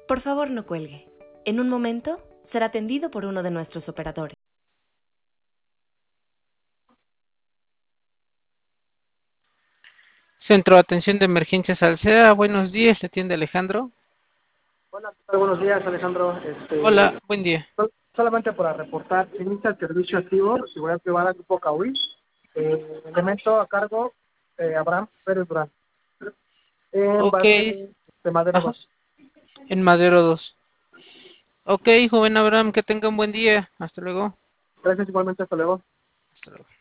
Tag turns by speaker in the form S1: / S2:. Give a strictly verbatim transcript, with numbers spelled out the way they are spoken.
S1: Por favor, no cuelgue. En un momento será atendido por uno de nuestros operadores.
S2: Centro de Atención de Emergencias Alsea, buenos días, le atiende Alejandro.
S3: Hola, ¿qué tal? Buenos días, Alejandro. Este,
S2: Hola, buen día.
S3: sol- solamente para reportar, se inicia el servicio activo, seguridad privada, Grupo Cahuí, eh, elemento a cargo, eh, Abraham Pérez Durán, en
S2: Ok,
S3: base de Madero
S2: ajá,
S3: dos.
S2: en Madero dos. Ok, joven Abraham, que tenga un buen día. Hasta luego.
S3: Gracias igualmente, hasta luego.
S2: Hasta luego.